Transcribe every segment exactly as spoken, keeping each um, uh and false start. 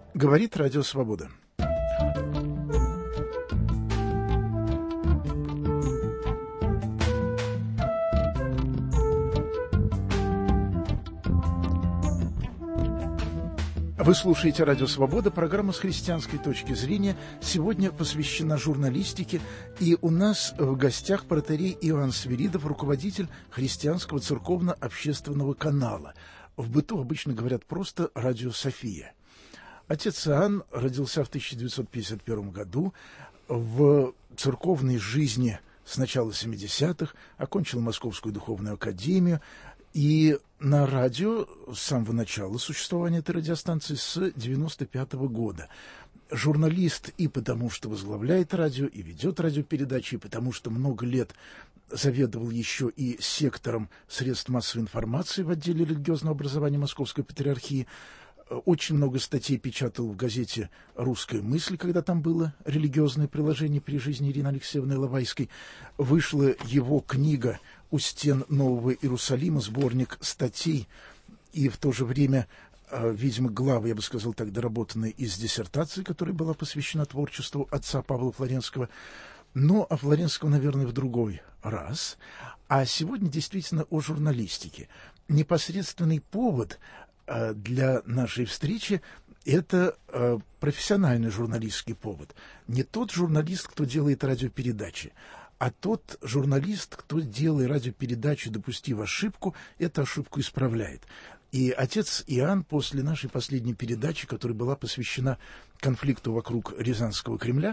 Говорит Радио Свобода. Вы слушаете «Радио Свобода», программа с христианской точки зрения. Сегодня посвящена журналистике, и у нас в гостях протоиерей Иоанн Свиридов, руководитель христианского церковно-общественного канала. В быту обычно говорят просто «Радио София». Отец Иоанн родился в тысяча девятьсот пятьдесят первом году, в церковной жизни с начала семидесятых, окончил Московскую духовную академию, и на радио с самого начала существования этой радиостанции с девяносто пятого года. Журналист и потому, что возглавляет радио, и ведет радиопередачи, и потому, что много лет заведовал еще и сектором средств массовой информации в отделе религиозного образования Московской Патриархии. Очень много статей печатал в газете «Русская мысль», когда там было религиозное приложение при жизни Ирины Алексеевны Иловайской. Вышла его книга «У стен Нового Иерусалима», сборник статей, и в то же время, видимо, главы, я бы сказал так, доработанные из диссертации, которая была посвящена творчеству отца Павла Флоренского. Но о Флоренском, наверное, в другой раз. А сегодня действительно о журналистике. Непосредственный повод для нашей встречи – это профессиональный журналистский повод. Не тот журналист, кто делает радиопередачи, а тот журналист, кто, делая радиопередачу, допустив ошибку, эту ошибку исправляет. И отец Иоанн после нашей последней передачи, которая была посвящена конфликту вокруг Рязанского Кремля,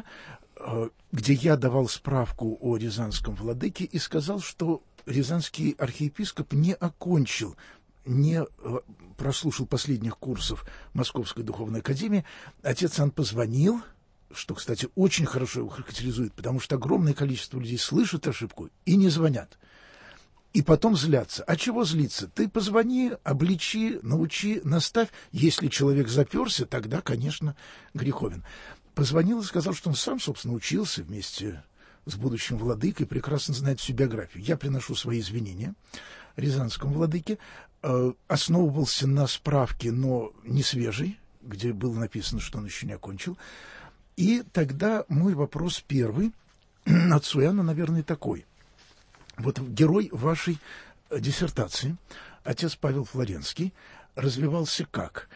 где я давал справку о рязанском владыке и сказал, что рязанский архиепископ не окончил, не прослушал последних курсов Московской духовной академии, отец Иоанн позвонил, что, кстати, очень хорошо его характеризует, потому что огромное количество людей слышат ошибку и не звонят. И потом злятся. А чего злиться? Ты позвони, обличи, научи, наставь. Если человек заперся, тогда, конечно, греховен. Позвонил и сказал, что он сам, собственно, учился вместе с будущим владыкой, прекрасно знает всю биографию. Я приношу свои извинения рязанскому владыке. Э, основывался на справке, но не свежей, где было написано, что он еще не окончил. И тогда мой вопрос первый отцу Иоанну, наверное, такой. Вот герой вашей диссертации, отец Павел Флоренский, развивался как?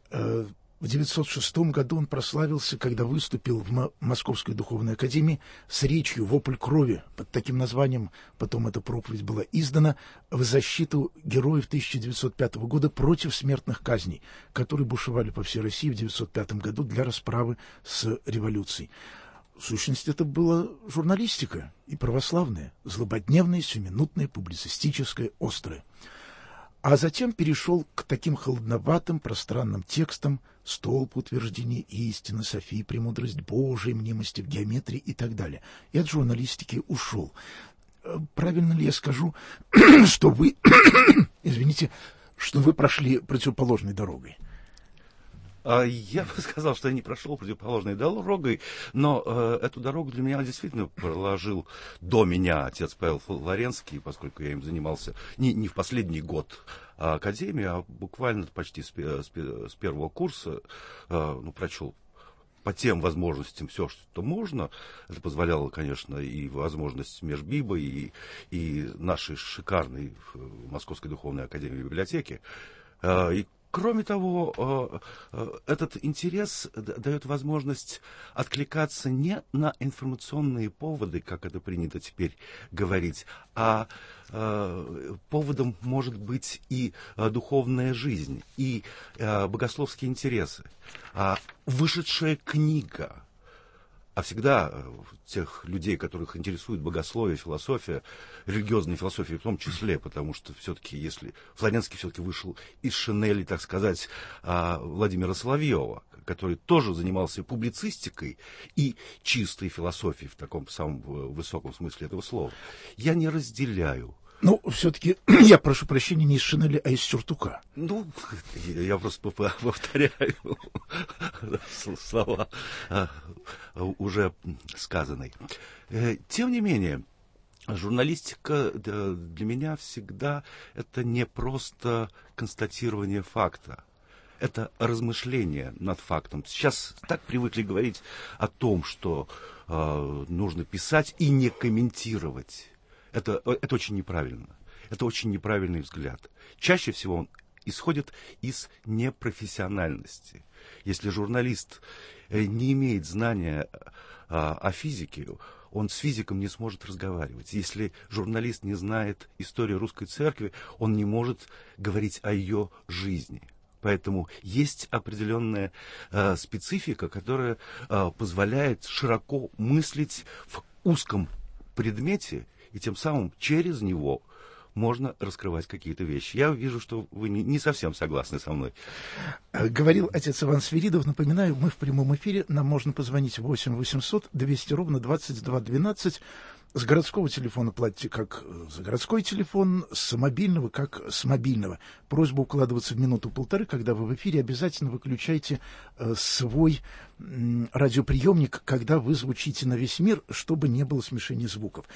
В девятьсот шестом году он прославился, когда выступил в Московской духовной академии с речью «Вопль крови», под таким названием, потом эта проповедь была издана, в защиту героев тысяча девятьсот пятого года против смертных казней, которые бушевали по всей России в девятьсот пятом году для расправы с революцией. В сущности, это была журналистика и православная, злободневная, сиюминутная, публицистическая, острая. А затем перешел к таким холодноватым, пространным текстам: «Столб утверждения истины, Софии, премудрость Божией, мнимости в геометрии» и так далее. И от журналистики ушел. Правильно ли я скажу, что вы, извините, что вы прошли противоположной дорогой? Я бы сказал, что я не прошел противоположной дорогой, но э, эту дорогу для меня действительно проложил до меня отец Павел Флоренский, поскольку я им занимался не, не в последний год академии, а буквально почти с, с, с первого курса, э, ну, прочел по тем возможностям все, что можно. Это позволяло, конечно, и возможность Межбиба, и, и нашей шикарной Московской духовной академии библиотеки. Э, и Кроме того, этот интерес дает возможность откликаться не на информационные поводы, как это принято теперь говорить, а поводом может быть и духовная жизнь, и богословские интересы. Вышедшая книга, а всегда тех людей, которых интересует богословие, философия, религиозная философия в том числе, потому что все-таки, если Флоренский все-таки вышел из шинели, так сказать, Владимира Соловьева, который тоже занимался публицистикой и чистой философией в таком самом высоком смысле этого слова, я не разделяю. Ну, все-таки, я прошу прощения, не из шинели, а из сюртука. Ну, я просто повторяю слова уже сказанные. Тем не менее, журналистика для меня всегда это не просто констатирование факта. Это размышление над фактом. Сейчас так привыкли говорить о том, что э, нужно писать и не комментировать. Это, это очень неправильно. Это очень неправильный взгляд. Чаще всего он исходит из непрофессиональности. Если журналист не имеет знания о физике, он с физиком не сможет разговаривать. Если журналист не знает историю русской церкви, он не может говорить о ее жизни. Поэтому есть определенная э, специфика, которая э, позволяет широко мыслить в узком предмете, и тем самым через него можно раскрывать какие-то вещи. Я вижу, что вы не, не совсем согласны со мной. Говорил отец Иван Свиридов. Напоминаю, мы в прямом эфире. Нам можно позвонить восемь восемьсот двести ровно двадцать два двенадцать. С городского телефона платите как за городской телефон, с мобильного как с мобильного. Просьба укладываться в минуту-полторы. Когда вы в эфире, обязательно выключайте э, свой э, радиоприемник, когда вы звучите на весь мир, чтобы не было смешения звуков.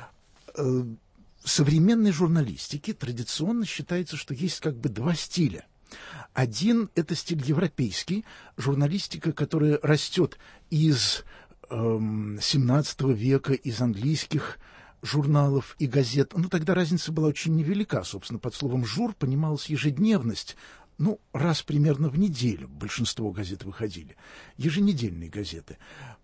Э, В современной журналистике традиционно считается, что есть как бы два стиля. Один – это стиль европейский, журналистика, которая растет из эм, семнадцатого века, из английских журналов и газет. Ну, тогда разница была очень невелика. Собственно, под словом «жур» понималась ежедневность. Ну, раз примерно в неделю большинство газет выходили. Еженедельные газеты.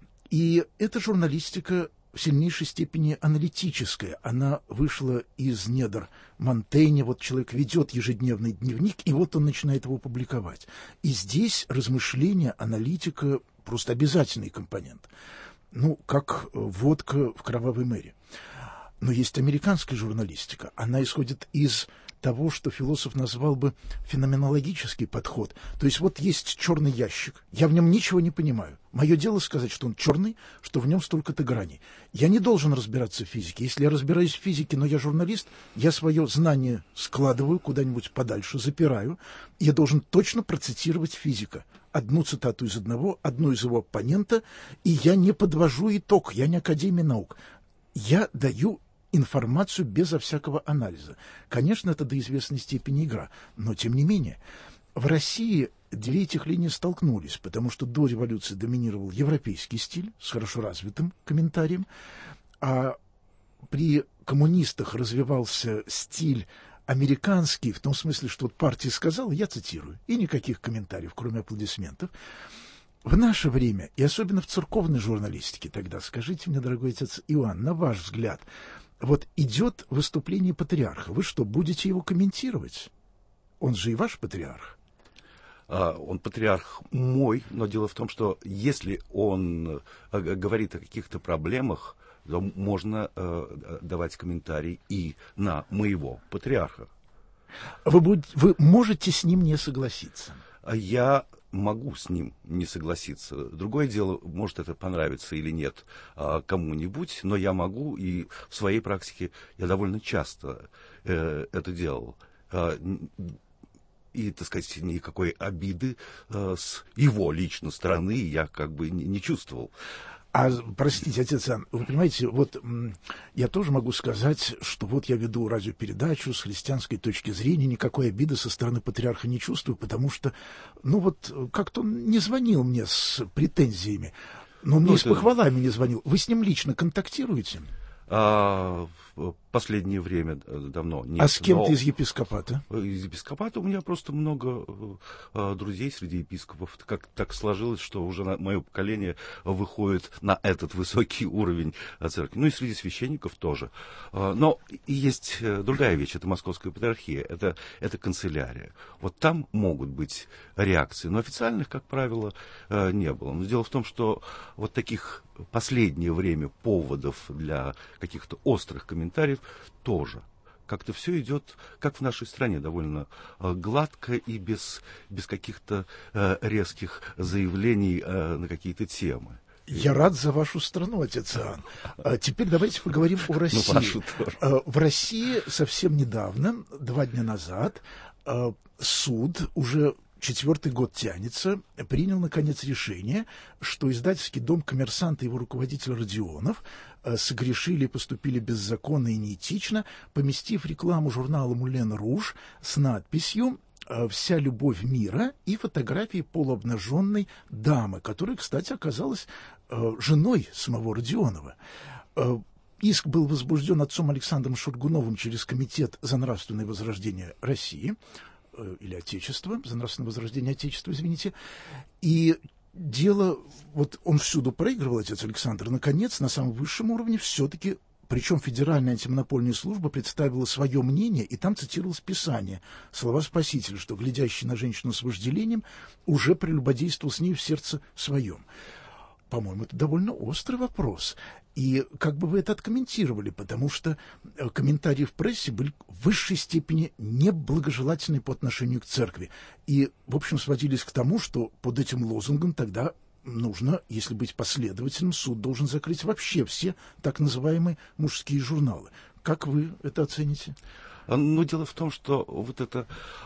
И эта журналистика в сильнейшей степени аналитическая. Она вышла из недр Монтэня. Вот человек ведет ежедневный дневник, и вот он начинает его публиковать. И здесь размышления, аналитика — просто обязательный компонент. Ну, как водка в «Кровавой Мэри». Но есть американская журналистика. Она исходит из того, что философ назвал бы феноменологический подход. То есть вот есть черный ящик, я в нем ничего не понимаю. Мое дело сказать, что он черный, что в нем столько-то граней. Я не должен разбираться в физике. Если я разбираюсь в физике, но я журналист, я свое знание складываю куда-нибудь подальше, запираю. Я должен точно процитировать физика. Одну цитату из одного, одну из его оппонента, и я не подвожу итог, я не Академия наук. Я даю информацию безо всякого анализа. Конечно, это до известной степени игра, но тем не менее. В России две этих линии столкнулись, потому что до революции доминировал европейский стиль с хорошо развитым комментарием, а при коммунистах развивался стиль американский, в том смысле, что вот партия сказала, я цитирую, и никаких комментариев, кроме аплодисментов. В наше время, и особенно в церковной журналистике тогда, скажите мне, дорогой отец Иоанн, на ваш взгляд, вот идет выступление патриарха, вы что, будете его комментировать? Он же и ваш патриарх. Uh, он патриарх мой, но дело в том, что если он uh, говорит о каких-то проблемах, то можно uh, давать комментарий и на моего патриарха. Вы, будь, вы можете с ним не согласиться? Я могу с ним не согласиться. Другое дело, может это понравиться или нет uh, кому-нибудь, но я могу, и в своей практике я довольно часто uh, это делал. Uh, И, так сказать, никакой обиды э, с его лично стороны я как бы не, не чувствовал. А, простите, отец Иоанн, вы понимаете, вот м, я тоже могу сказать, что вот я веду радиопередачу с христианской точки зрения, никакой обиды со стороны патриарха не чувствую, потому что, ну вот, как-то он не звонил мне с претензиями, но мне ну, и с похвалами не звонил. Вы с ним лично контактируете? А, в последнее время давно нет. А с кем-то но... из епископата? Из епископата у меня просто много а, друзей среди епископов. Как так сложилось, что уже на, мое поколение выходит на этот высокий уровень церкви. Ну и среди священников тоже. А, но и есть другая вещь, это Московская патриархия, это, это канцелярия. Вот там могут быть реакции, но официальных, как правило, не было. Но дело в том, что вот таких последнее время поводов для каких-то острых комментариев тоже. Как-то все идет, как в нашей стране, довольно э, гладко и без, без каких-то э, резких заявлений э, на какие-то темы. Я рад за вашу страну, отец Иоанн. А теперь давайте поговорим о России. Ну, вашу тоже. В России совсем недавно, два дня назад, суд уже четвертый год тянется, принял, наконец, решение, что издательский дом «Коммерсант» и его руководитель Родионов согрешили и поступили беззаконно и неэтично, поместив рекламу журнала «Мулен Руж» с надписью «Вся любовь мира» и фотографии полуобнаженной дамы, которая, кстати, оказалась женой самого Родионова. Иск был возбужден отцом Александром Шульгуновым через Комитет за нравственное возрождение России, или Отечества, за нравственное возрождение Отечества, извините, и дело, вот он всюду проигрывал, отец Александр, наконец, на самом высшем уровне все-таки, причем Федеральная антимонопольная служба представила свое мнение, и там цитировалось Писание, слова Спасителя, что глядящий на женщину с вожделением уже прелюбодействовал с ней в сердце своем. По-моему, это довольно острый вопрос. И как бы вы это откомментировали, потому что комментарии в прессе были в высшей степени неблагожелательны по отношению к церкви. И, в общем, сводились к тому, что под этим лозунгом тогда нужно, если быть последовательным, суд должен закрыть вообще все так называемые мужские журналы. Как вы это оцените? Ну, дело в том, что вот эта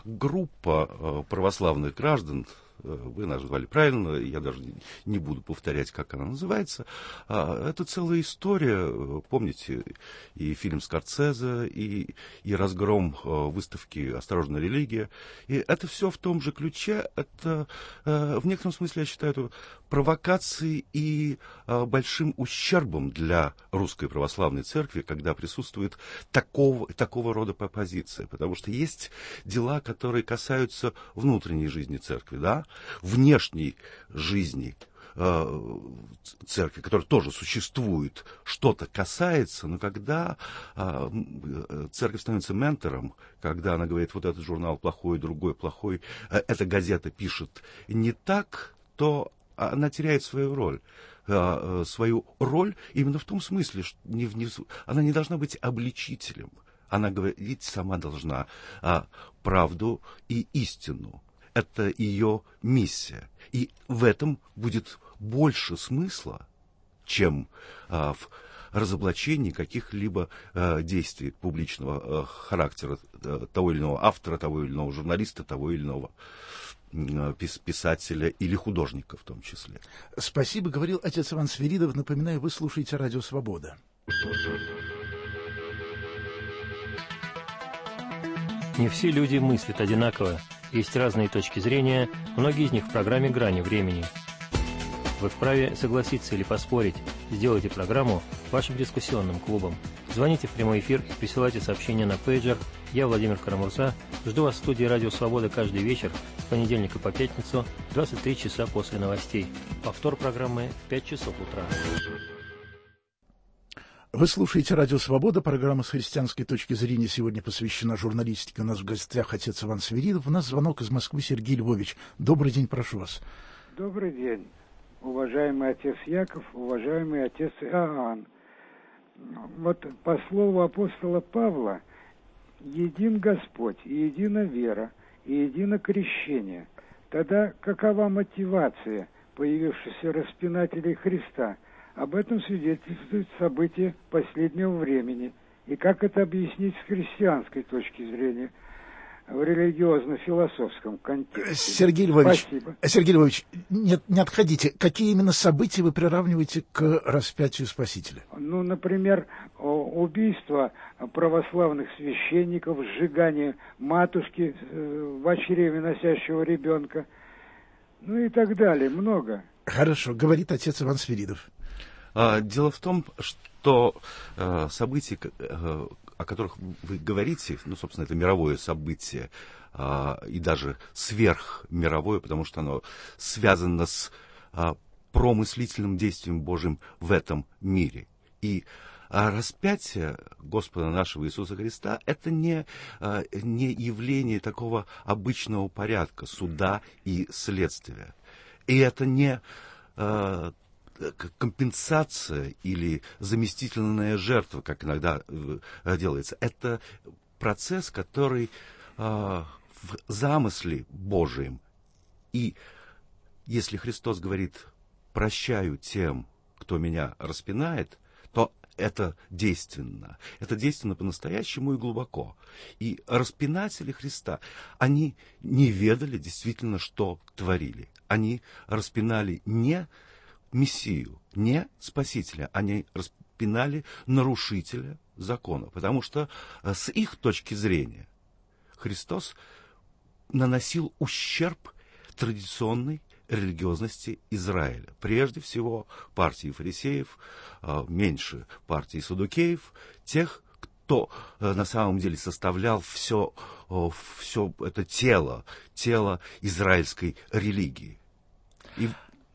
группа православных граждан, вы назвали правильно, я даже не буду повторять, как она называется. Это целая история, помните, и фильм Скорсезе, и, и разгром выставки «Осторожная религия». И это все в том же ключе. Это, в некотором смысле, я считаю, это провокацией и большим ущербом для Русской Православной Церкви, когда присутствует такого, такого рода позиция. Потому что есть дела, которые касаются внутренней жизни Церкви, да, внешней жизни э, церкви, которая тоже существует, что-то касается, но когда э, церковь становится ментором, когда она говорит, вот этот журнал плохой, другой плохой, э, эта газета пишет не так, то она теряет свою роль. Свою роль именно в том смысле, что не внизу, она не должна быть обличителем. Она говорить сама должна а, правду и истину. Это ее миссия. И в этом будет больше смысла, чем а, в разоблачении каких-либо а, действий публичного а, характера а, того или иного автора, того или иного журналиста, того или иного а, писателя или художника в том числе. Спасибо, говорил отец Иван Свиридов. Напоминаю, вы слушаете Радио Свобода. Не все люди мыслят одинаково. Есть разные точки зрения, многие из них в программе «Грани времени». Вы вправе согласиться или поспорить. Сделайте программу вашим дискуссионным клубом. Звоните в прямой эфир и присылайте сообщения на пейджер. Я, Владимир Карамурза, жду вас в студии «Радио Свобода» каждый вечер с понедельника по пятницу в двадцать три часа после новостей. Повтор программы в пять часов утра. Вы слушаете «Радио Свобода», программа с христианской точки зрения сегодня посвящена журналистике. У нас в гостях отец Иван Свиридов. У нас звонок из Москвы, Сергей Львович. Добрый день, прошу вас. Добрый день, уважаемый отец Яков, уважаемый отец Иоанн. Вот по слову апостола Павла, един Господь, и едина вера, и едино крещение. Тогда какова мотивация появившихся распинателей Христа? Об этом свидетельствуют события последнего времени. И как это объяснить с христианской точки зрения, в религиозно-философском контексте? Сергей Львович, Спасибо. Сергей Львович, нет, не отходите. Какие именно события вы приравниваете к распятию Спасителя? Ну, например, убийство православных священников, сжигание матушки в чреве носящего ребенка, ну и так далее, много. Хорошо, говорит отец Иван Свиридов. Дело в том, что события, о которых вы говорите, ну, собственно, это мировое событие, и даже сверхмировое, потому что оно связано с промыслительным действием Божьим в этом мире. И распятие Господа нашего Иисуса Христа – это не, не явление такого обычного порядка суда и следствия. И это не компенсация или заместительная жертва, как иногда делается. Это процесс, который в замысле Божьем. И если Христос говорит «прощаю тем, кто меня распинает», то это действенно. Это действенно по-настоящему и глубоко. И распинатели Христа, они не ведали действительно, что творили. Они распинали не Мессию, не Спасителя, они распинали нарушителя закона. Потому что с их точки зрения Христос наносил ущерб традиционной религиозности Израиля. Прежде всего партии фарисеев, меньше партии саддукеев, тех, кто на самом деле составлял все, все это тело, тело израильской религии. И,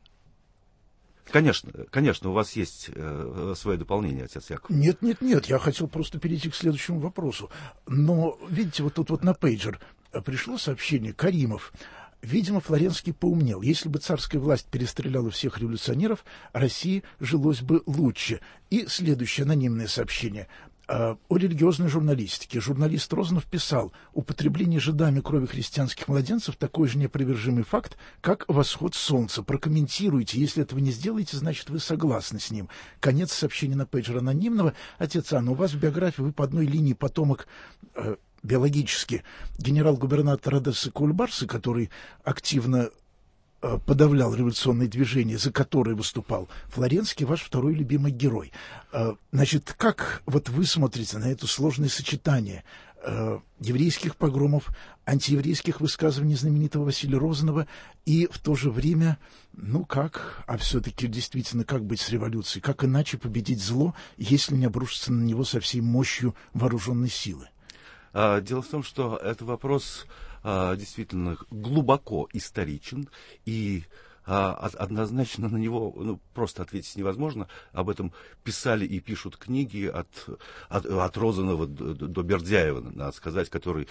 конечно, конечно, у вас есть свое дополнение, отец Яков. Нет, нет, нет, я хотел просто перейти к следующему вопросу. Но, видите, вот тут вот на пейджер пришло сообщение Каримов. Видимо, Флоренский поумнел. Если бы царская власть перестреляла всех революционеров, России жилось бы лучше. И следующее анонимное сообщение о религиозной журналистике. Журналист Розанов писал: употребление жидами крови христианских младенцев такой же неопровержимый факт, как восход солнца. Прокомментируйте. Если этого не сделаете, значит, вы согласны с ним. Конец сообщения на пейджер анонимного. Отец Анна, у вас в биографии вы по одной линии потомок э, биологически генерал-губернатор Одессы Кульбарса, который активно э, подавлял революционные движения, за которые выступал. Флоренский ваш второй любимый герой. Э, значит, как вот вы смотрите на это сложное сочетание э, еврейских погромов, антиеврейских высказываний знаменитого Василия Розанова и в то же время, ну как, а все-таки действительно, как быть с революцией, как иначе победить зло, если не обрушиться на него со всей мощью вооруженной силы? Дело в том, что это вопрос действительно глубоко историчен, и однозначно на него ну, просто ответить невозможно. Об этом писали и пишут книги от, от, от Розанова до, до Бердяева, надо сказать, который,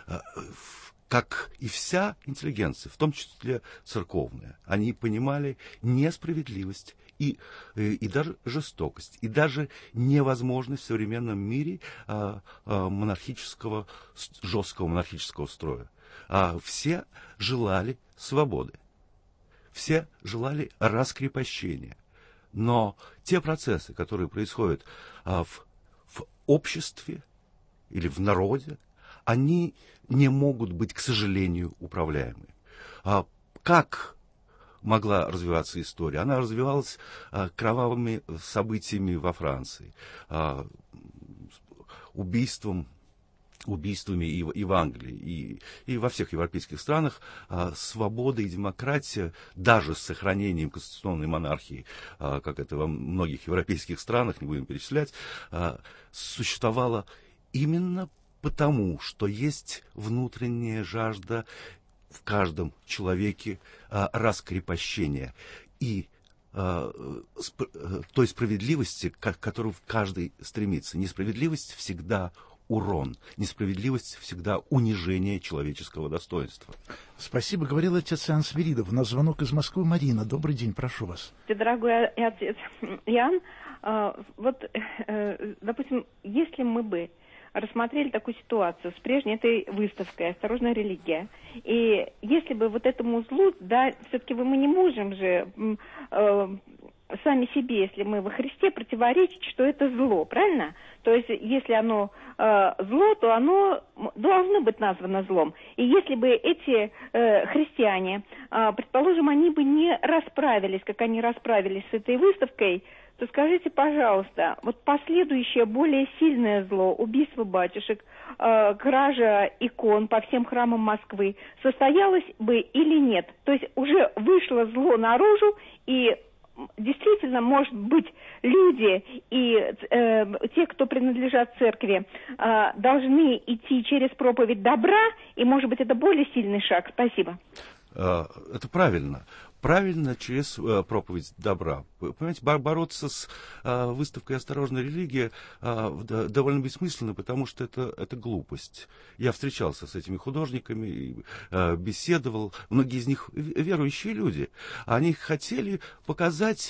как и вся интеллигенция, в том числе церковная, они понимали несправедливость И, и даже жестокость, и даже невозможность в современном мире а, а, монархического, жесткого монархического строя. А, все желали свободы, все желали раскрепощения. Но те процессы, которые происходят а, в, в обществе или в народе, они не могут быть, к сожалению, управляемы. А, как могла развиваться история? Она развивалась а, кровавыми событиями во Франции, а, убийством, убийствами и, и в Англии, и, и во всех европейских странах. А, свобода и демократия, даже с сохранением конституционной монархии, а, как это во многих европейских странах, не будем перечислять, а, существовала именно потому, что есть внутренняя жажда в каждом человеке а, раскрепощения и а, сп- той справедливости, к которой каждый стремится. Несправедливость всегда урон, несправедливость всегда унижение человеческого достоинства. Спасибо, говорил отец Иоанн Свиридов. У нас звонок из Москвы. Марина, добрый день, прошу вас. Дорогой отец Иоанн, вот, допустим, если мы бы рассмотрели такую ситуацию с прежней этой выставкой «Осторожная религия». И если бы вот этому злу, да, все-таки мы не можем же э, сами себе, если мы во Христе, противоречить, что это зло, правильно? То есть, если оно э, зло, то оно должно быть названо злом. И если бы эти э, христиане, э, предположим, они бы не расправились, как они расправились с этой выставкой, то скажите, пожалуйста, вот последующее более сильное зло, убийство батюшек, э, кража икон по всем храмам Москвы, состоялось бы или нет? То есть уже вышло зло наружу, и действительно, может быть, люди и э, те, кто принадлежат церкви, э, должны идти через проповедь добра, и, может быть, это более сильный шаг. Спасибо. Это правильно. Правильно через э, проповедь добра. Вы понимаете, бороться с э, выставкой «Осторожная религия» э, да, довольно бессмысленно, потому что это, это глупость. Я встречался с этими художниками, э, беседовал. Многие из них верующие люди. Они хотели показать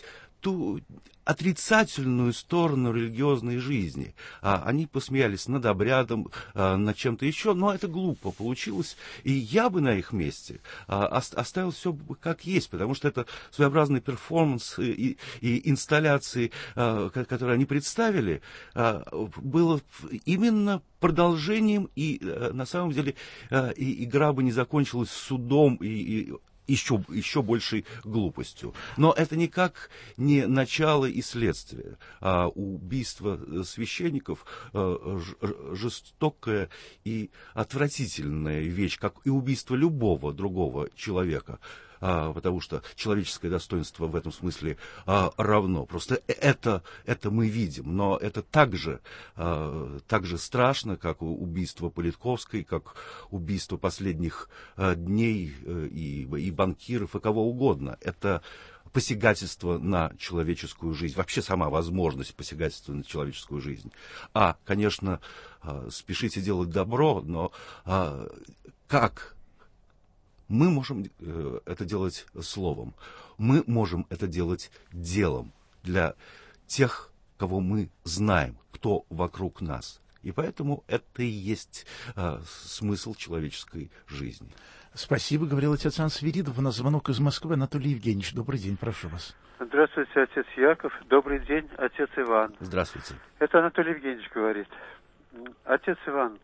ту отрицательную сторону религиозной жизни. А, они посмеялись над обрядом, а, над чем-то еще, но это глупо получилось. И я бы на их месте а, оставил все как есть, потому что это своеобразный перформанс и, и инсталляции, а, которые они представили, а, было именно продолжением, и а, на самом деле а, и игра бы не закончилась судом и, и еще, еще большей глупостью. Но это никак не начало и следствие. А убийство священников а, ж, жестокая и отвратительная вещь, как и убийство любого другого человека. А, потому что человеческое достоинство в этом смысле а, равно. Просто это, это мы видим, но это так же, а, так же страшно, как убийство Политковской, как убийство последних а, дней а, и, и банкиров, и кого угодно. Это посягательство на человеческую жизнь, вообще сама возможность посягательства на человеческую жизнь. А, конечно, а, спешите делать добро, но а, как? Мы можем э, это делать словом, мы можем это делать делом для тех, кого мы знаем, кто вокруг нас. И поэтому это и есть э, смысл человеческой жизни. Спасибо, говорил отец Иоанн Свиридов. У нас звонок из Москвы. Анатолий Евгеньевич, добрый день, прошу вас. Здравствуйте, отец Яков. Добрый день, отец Иван. Здравствуйте. Это Анатолий Евгеньевич говорит. Отец Иван,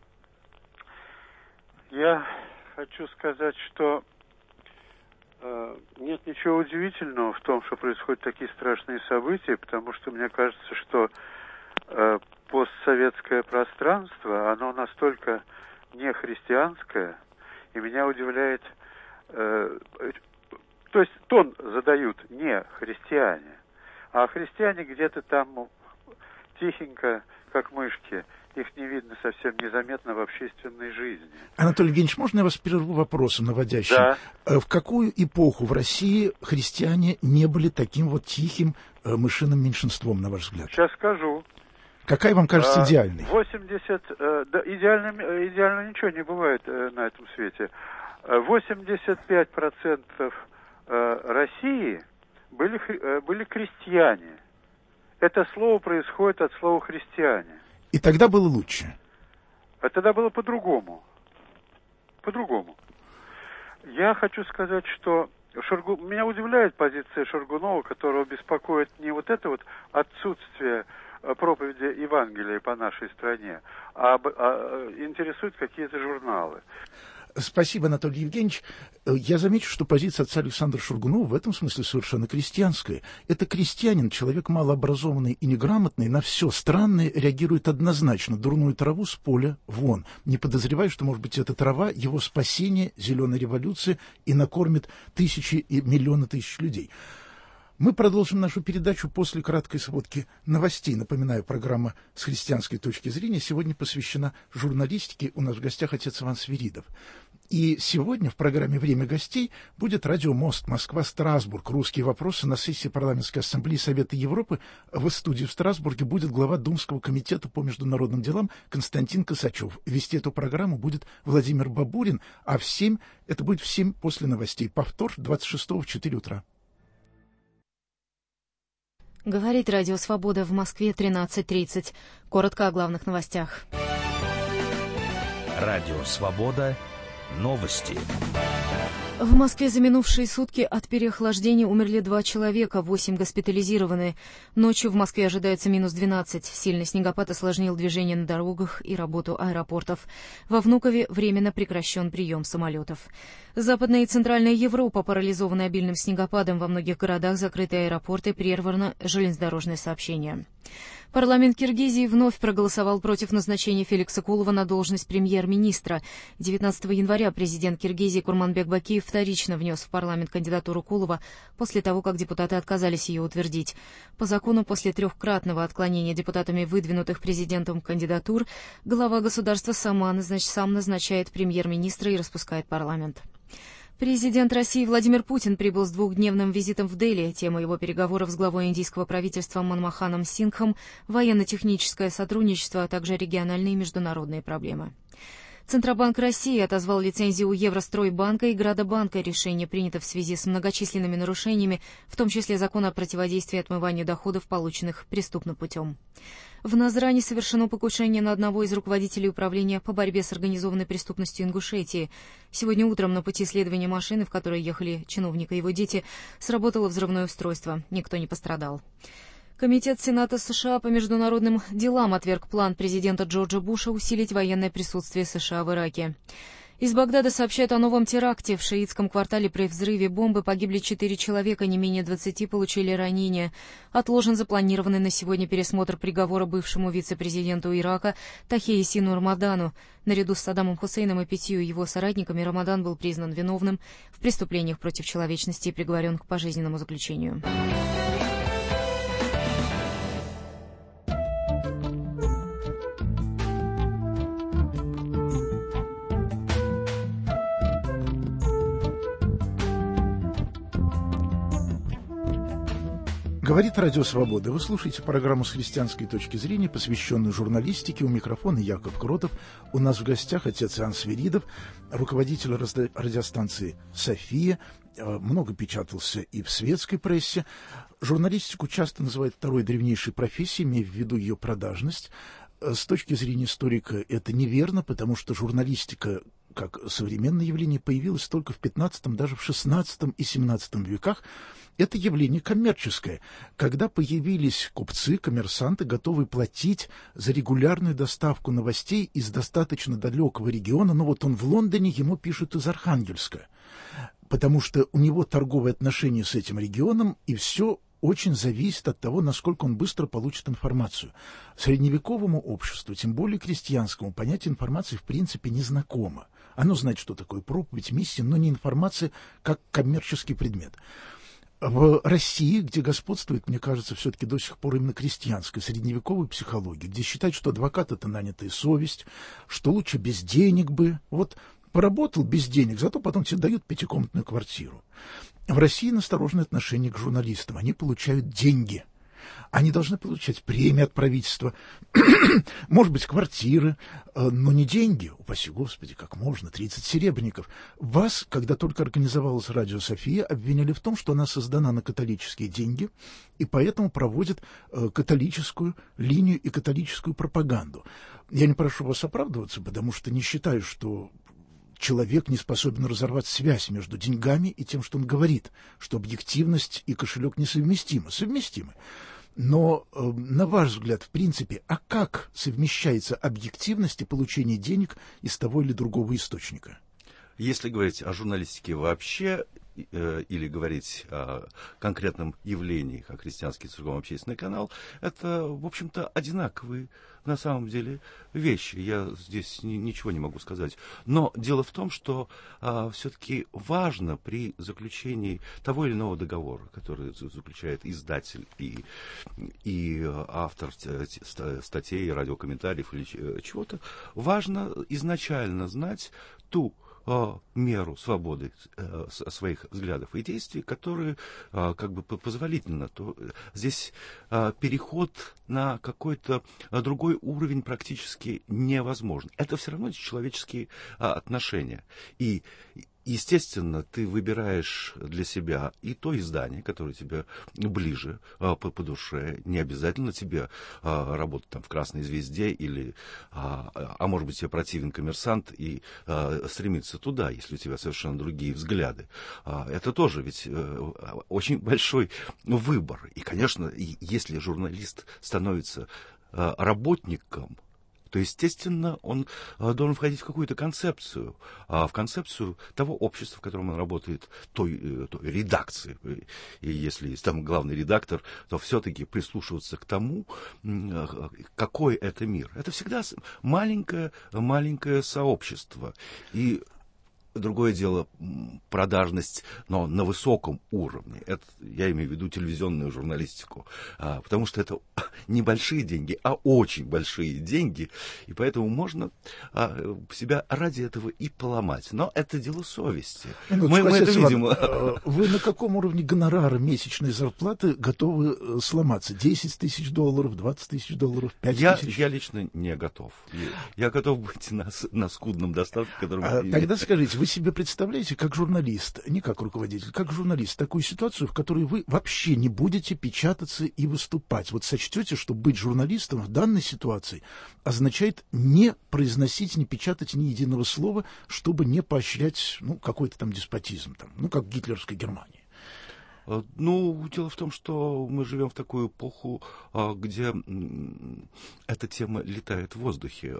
я... хочу сказать, что э, нет ничего удивительного в том, что происходят такие страшные события, потому что мне кажется, что э, постсоветское пространство, оно настолько нехристианское, и меня удивляет, э, то есть тон задают не христиане, а христиане где-то там тихенько, как мышки. Их не видно совсем незаметно в общественной жизни. Анатолий Евгеньевич, можно я вас прерву вопросом наводящим? Да. В какую эпоху в России христиане не были таким вот тихим мышиным меньшинством, на ваш взгляд? Сейчас скажу. Какая вам кажется идеальной? восемьдесят, да, идеально, идеально ничего не бывает на этом свете. восемьдесят пять процентов России были, были крестьяне. Это слово происходит от слова христиане. И тогда было лучше. А тогда было по-другому. По-другому. Я хочу сказать, что Шаргу... меня удивляет позиция Шаргунова, которого беспокоит не вот это вот отсутствие проповеди Евангелия по нашей стране, а, а интересуют какие-то журналы. Спасибо, Анатолий Евгеньевич. Я замечу, что позиция отца Александра Шаргунова в этом смысле совершенно крестьянская. Это крестьянин, человек малообразованный и неграмотный, на все странное реагирует однозначно. Дурную траву с поля вон. Не подозревая, что, может быть, эта трава — его спасение, зеленая революция, и накормит тысячи и миллионы тысяч людей. Мы продолжим нашу передачу после краткой сводки новостей. Напоминаю, программа «С христианской точки зрения» сегодня посвящена журналистике. У нас в гостях отец Иван Свиридов. И сегодня в программе «Время гостей» будет радио «Мост» Москва-Страсбург. Русские вопросы на сессии Парламентской ассамблеи Совета Европы. В студии в Страсбурге будет глава Думского комитета по международным делам Константин Косачев. Вести эту программу будет Владимир Бабурин, а в семь, это будет в семь после новостей. Повтор двадцать шестого в четыре утра. Говорит Радио Свобода в Москве тринадцать тридцать. Коротко о главных новостях. Радио Свобода. Новости. В Москве за минувшие сутки от переохлаждения умерли два человека, восемь госпитализированы. Ночью в Москве ожидается минус двенадцать. Сильный снегопад осложнил движение на дорогах и работу аэропортов. Во Внукове временно прекращен прием самолетов. Западная и Центральная Европа парализованы обильным снегопадом. Во многих городах закрыты аэропорты, прервано железнодорожное сообщение. Парламент Киргизии вновь проголосовал против назначения Феликса Кулова на должность премьер-министра. девятнадцатого января президент Киргизии Курманбек Бакиев вторично внес в парламент кандидатуру Кулова после того, как депутаты отказались ее утвердить. По закону, после трехкратного отклонения депутатами выдвинутых президентом кандидатур, глава государства сама назнач... сам назначает премьер-министра и распускает парламент. Президент России Владимир Путин прибыл с двухдневным визитом в Дели. Тема его переговоров с главой индийского правительства Манмоханом Сингхом, военно-техническое сотрудничество, а также региональные и международные проблемы. Центробанк России отозвал лицензию у Евростройбанка и Градобанка. Решение принято в связи с многочисленными нарушениями, в том числе закона о противодействии отмыванию доходов, полученных преступным путем. В Назрани совершено покушение на одного из руководителей управления по борьбе с организованной преступностью Ингушетии. Сегодня утром на пути следования машины, в которой ехали чиновник и его дети, сработало взрывное устройство. Никто не пострадал. Комитет Сената США по международным делам отверг план президента Джорджа Буша усилить военное присутствие США в Ираке. Из Багдада сообщают о новом теракте. В шиитском квартале при взрыве бомбы погибли четыре человека, не менее двадцати получили ранения. Отложен запланированный на сегодня пересмотр приговора бывшему вице-президенту Ирака Тахеисину Рамадану. Наряду с Саддамом Хусейном и пятью его соратниками Рамадан был признан виновным в преступлениях против человечности и приговорен к пожизненному заключению. Говорит Радио Свобода. Вы слушаете программу «С христианской точки зрения», посвященную журналистике. У микрофона Яков Кротов. У нас в гостях отец Иоанн Свиридов, руководитель радиостанции «София». Много печатался и в светской прессе. Журналистику часто называют второй древнейшей профессией, имея в виду ее продажность. С точки зрения историка это неверно, потому что журналистика как современное явление появилось только в пятнадцатом, даже в шестнадцатом и семнадцатом веках. Это явление коммерческое, когда появились купцы, коммерсанты, готовые платить за регулярную доставку новостей из достаточно далекого региона. Ну вот он в Лондоне, ему пишут из Архангельска, потому что у него торговые отношения с этим регионом, и все очень зависит от того, насколько он быстро получит информацию. Средневековому обществу, тем более крестьянскому, понятие информации в принципе не знакомо. Оно знает, что такое проповедь, миссия, но не информация как коммерческий предмет. В России, где господствует, мне кажется, все-таки до сих пор именно крестьянская, средневековая психология, где считают, что адвокат — это нанятая совесть, что лучше без денег бы. Вот поработал без денег, зато потом тебе дают пятикомнатную квартиру. В России настороженное отношение к журналистам. Они получают деньги. Они должны получать премии от правительства, может быть, квартиры, но не деньги. Упаси Господи, как можно, тридцать серебряников. Вас, когда только организовалась Радио София, обвиняли в том, что она создана на католические деньги, и поэтому проводит католическую линию и католическую пропаганду. Я не прошу вас оправдываться, потому что не считаю, что человек не способен разорвать связь между деньгами и тем, что он говорит, что объективность и кошелек несовместимы. Совместимы. Но, э, на ваш взгляд, в принципе, а как совмещается объективность и получение денег из того или другого источника? Если говорить о журналистике вообще, э, или говорить о конкретном явлении, как христианский церковный общественный канал, это, в общем-то, одинаковые на самом деле вещи. Я здесь ни, ничего не могу сказать. Но дело в том, что а, все-таки важно при заключении того или иного договора, который заключает издатель и, и автор статей, радиокомментариев или чего-то, важно изначально знать ту меру свободы своих взглядов и действий, которые как бы позволительно. То здесь переход на какой-то другой уровень практически невозможен. Это все равно человеческие отношения. И естественно, ты выбираешь для себя и то издание, которое тебе ближе а, по, по душе. Не обязательно тебе а, работать там в «Красной звезде» или, а, а может быть, тебе противен «Коммерсант» и а, стремиться туда, если у тебя совершенно другие взгляды. А, это тоже ведь а, очень большой выбор. И, конечно, и если журналист становится а, работником, то, естественно, он должен входить в какую-то концепцию, в концепцию того общества, в котором он работает, той, той редакции. И если есть там главный редактор, то все-таки прислушиваться к тому, какой это мир. Это всегда маленькое, маленькое сообщество. И другое дело продажность, но на высоком уровне. Это, я имею в виду телевизионную журналистику. А, потому что это небольшие деньги, а очень большие деньги. И поэтому можно а, себя ради этого и поломать. Но это дело совести. Минуточку, мы, мы это видим. Иван, вы на каком уровне гонорара месячной зарплаты готовы сломаться? десять тысяч долларов, двадцать тысяч долларов, пять тысяч? Я, я лично не готов. Я, я готов быть на, на скудном достатке, который... А, тогда скажите, вы себе представляете, как журналист, не как руководитель, как журналист, такую ситуацию, в которой вы вообще не будете печататься и выступать? Вот сочтете, что быть журналистом в данной ситуации означает не произносить, не печатать ни единого слова, чтобы не поощрять, ну, какой-то там деспотизм, там, ну, как в гитлеровской Германии. Ну, дело в том, что мы живем в такую эпоху, где эта тема летает в воздухе.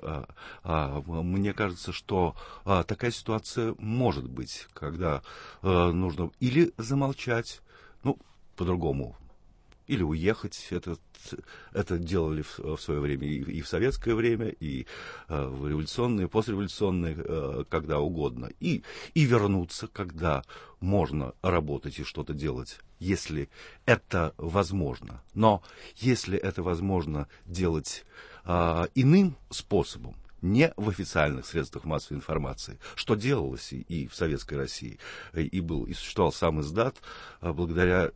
Мне кажется, что такая ситуация может быть, когда нужно или замолчать, ну, по-другому, или уехать. Это, это делали в, в свое время и, и в советское время, и э, в революционные, послереволюционные, э, когда угодно. И, и вернуться, когда можно работать и что-то делать, если это возможно. Но если это возможно делать э, иным способом, не в официальных средствах массовой информации, что делалось и, и в Советской России, и, был, и существовал сам издат, э, благодаря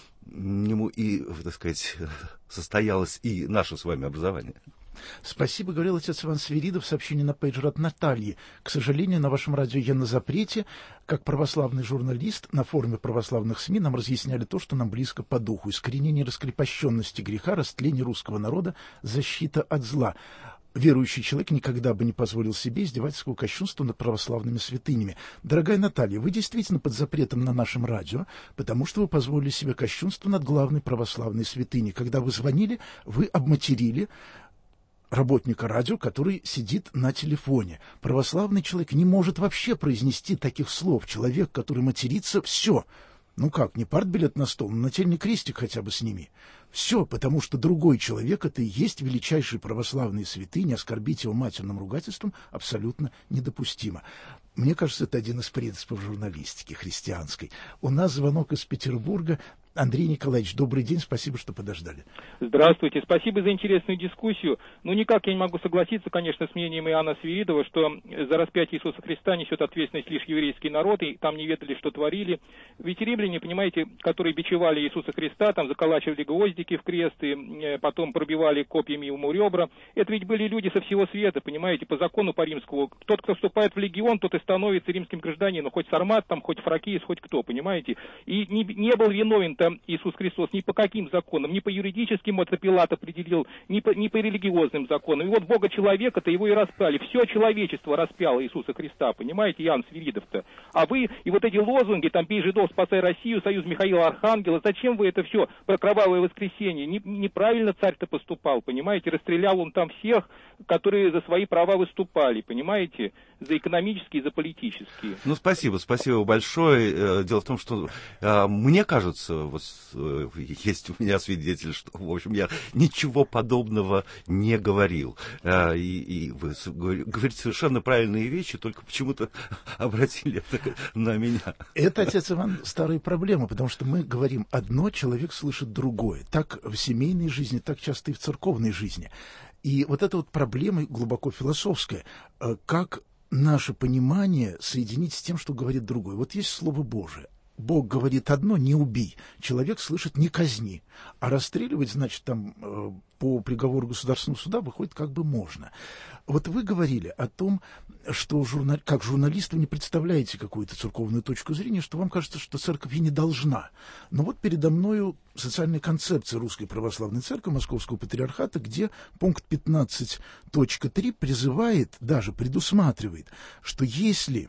нему и, так сказать, состоялось и наше с вами образование. Спасибо, говорил отец Иван Свиридов. Сообщение на пейджер от Натальи. К сожалению, на вашем радио я на запрете. Как православный журналист на форуме православных СМИ нам разъясняли то, что нам близко по духу. Искоренение раскрепощенности греха, растление русского народа, защита от зла. Верующий человек никогда бы не позволил себе издевательского кощунства над православными святынями. Дорогая Наталья, вы действительно под запретом на нашем радио, потому что вы позволили себе кощунство над главной православной святыней. Когда вы звонили, вы обматерили работника радио, который сидит на телефоне. Православный человек не может вообще произнести таких слов. Человек, который матерится, все. Ну как, не партбилет на стол, но нательный крестик хотя бы сними. Все, потому что другой человек — это и есть величайший православный святыни, оскорбить его матерным ругательством абсолютно недопустимо. Мне кажется, это один из принципов журналистики христианской. У нас звонок из Петербурга. Андрей Николаевич, добрый день, спасибо, что подождали. Здравствуйте, спасибо за интересную дискуссию. Ну, никак я не могу согласиться, конечно, с мнением Иоанна Свиридова, что за распятие Иисуса Христа несет ответственность лишь еврейский народ, и там не ведали, что творили. Ведь римляне, понимаете, которые бичевали Иисуса Христа, там заколачивали гвоздики в крест, и потом пробивали копьями ему ребра, это ведь были люди со всего света, понимаете, по закону по римскому. Тот, кто вступает в легион, тот и становится римским гражданином, хоть сармат, там, хоть фракиец, хоть кто, понимаете. И не, не был виновен Иисус Христос ни по каким законам, ни по юридическим, это Пилат определил, ни по, ни по религиозным законам. И вот Бога человека-то его и распяли. Все человечество распяло Иисуса Христа, понимаете, Иоанн Свиридов-то. А вы, и вот эти лозунги, там, бей жидов, спасай Россию, союз Михаила Архангела, зачем вы это все про кровавое воскресенье? Не, неправильно царь-то поступал, понимаете, расстрелял он там всех, которые за свои права выступали, понимаете, за экономические, за политические. Ну, спасибо, спасибо большое. Дело в том, что мне кажется, вот есть у меня свидетель, что, в общем, я ничего подобного не говорил. И, и вы говорите совершенно правильные вещи, только почему-то обратили это на меня. Это, отец Иван, старая проблема, потому что мы говорим одно, человек слышит другое. Так в семейной жизни, так часто и в церковной жизни. И вот эта вот проблема глубоко философская. Как наше понимание соединить с тем, что говорит другой? Вот есть Слово Божие. Бог говорит одно — не убий. Человек слышит — не казни. А расстреливать, значит, там э, по приговору Государственного суда выходит как бы можно. Вот вы говорили о том, что журнал... как журналист вы не представляете какую-то церковную точку зрения, что вам кажется, что церковь и не должна. Но вот передо мною социальная концепция Русской Православной Церкви Московского Патриархата, где пункт пятнадцать точка три призывает, даже предусматривает, что если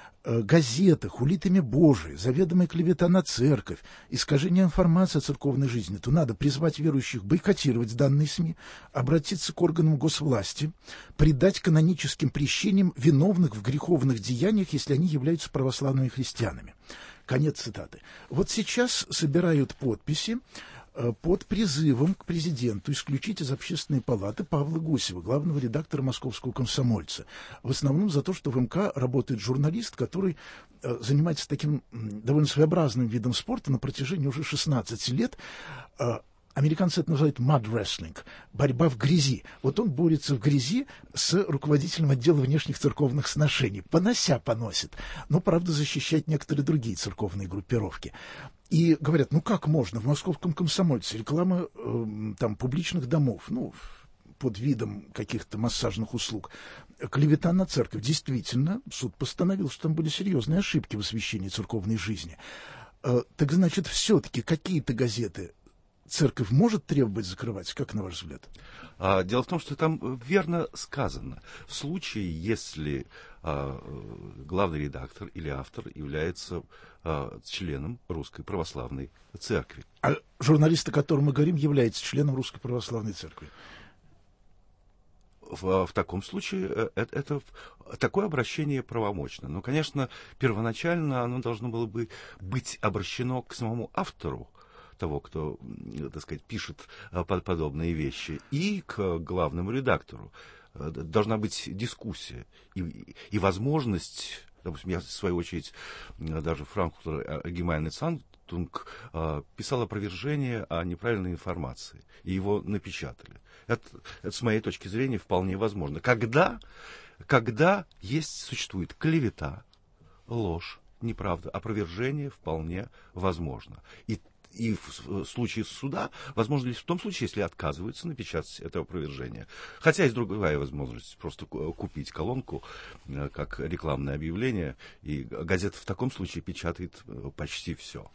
газета, хулит имя Божие, заведомая клевета на церковь, искажение информации о церковной жизни, то надо призвать верующих бойкотировать данные СМИ, обратиться к органам госвласти, предать каноническим прещениям виновных в греховных деяниях, если они являются православными христианами. Конец цитаты. Вот сейчас собирают подписи под призывом к президенту исключить из Общественной палаты Павла Гусева, главного редактора «Московского комсомольца». В основном за то, что в МК работает журналист, который занимается таким довольно своеобразным видом спорта на протяжении уже шестнадцати лет. Американцы это называют mud wrestling, борьба в грязи. Вот он борется в грязи с руководителем отдела внешних церковных сношений. Понося поносит, но, правда, защищает некоторые другие церковные группировки. И говорят, ну как можно в «Московском комсомольце» реклама э, там публичных домов, ну, под видом каких-то массажных услуг, клевета на церковь. Действительно, суд постановил, что там были серьезные ошибки в освящении церковной жизни. Э, так значит, все-таки какие-то газеты церковь может требовать закрывать, как на ваш взгляд? А, дело в том, что там верно сказано. В случае, если а, главный редактор или автор является а, членом Русской Православной Церкви. А журналист, о котором мы говорим, является членом Русской Православной Церкви? В, в таком случае это, это, такое обращение правомочно. Но, конечно, первоначально оно должно было бы быть обращено к самому автору того, кто, так сказать, пишет подобные вещи, и к главному редактору. Должна быть дискуссия и, и возможность, допустим, я, в свою очередь, даже Frankfurter Allgemeine Zeitung писал опровержение о неправильной информации, и его напечатали. Это, это, с моей точки зрения, вполне возможно. Когда, когда есть, существует клевета, ложь, неправда, опровержение вполне возможно. И И в случае суда, возможно лишь в том случае, если отказываются напечатать это опровержение. Хотя есть другая возможность, просто купить колонку как рекламное объявление, и газета в таком случае печатает почти все.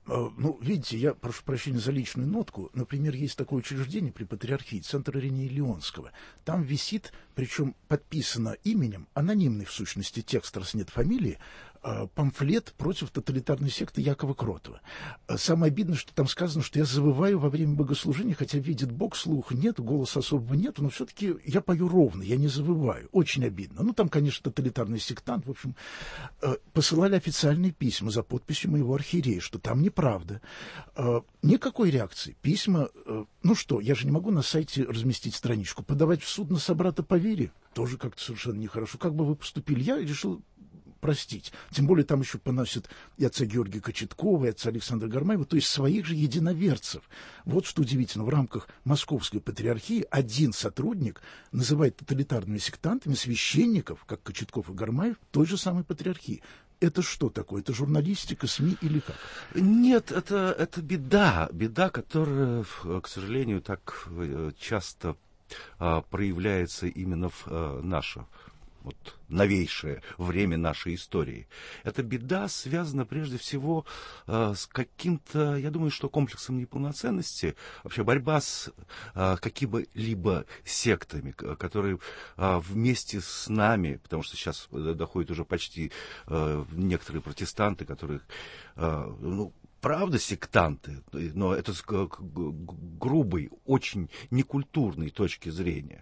Ну, видите, я прошу прощения за личную нотку. Например, есть такое учреждение при Патриархии, Центр Иринея Леонского. Там висит, причем подписано именем, анонимный в сущности текст, раз нет фамилии, памфлет против тоталитарной секты Якова Кротова. Самое обидное, что там сказано, что я завываю во время богослужения, хотя видит Бог, слуха нет, голоса особого нет, но все-таки я пою ровно, я не завываю. Очень обидно. Ну, там, конечно, тоталитарный сектант. В общем, посылали официальные письма за подписью моего архиерея, что там неправда. Никакой реакции. Письма, ну что, я же не могу на сайте разместить страничку. Подавать в суд на собрата по вере тоже как-то совершенно нехорошо. Как бы вы поступили? Я решил простить. Тем более там еще поносят и отца Георгия Кочеткова, и отца Александра Гармаева, то есть своих же единоверцев. Вот что удивительно, в рамках Московской Патриархии один сотрудник называет тоталитарными сектантами священников, как Кочетков и Гармаев, той же самой Патриархии. Это что такое? Это журналистика, СМИ или как? Нет, это, это беда. Беда, которая, к сожалению, так часто а, проявляется именно в а, наше вот, новейшее время нашей истории. Эта беда связана прежде всего э, с каким-то, я думаю, что комплексом неполноценности, вообще борьба с э, какими-либо сектами, которые э, вместе с нами, потому что сейчас доходят уже почти э, некоторые протестанты, которые, э, ну, правда, сектанты, но это с грубой, очень некультурной точки зрения.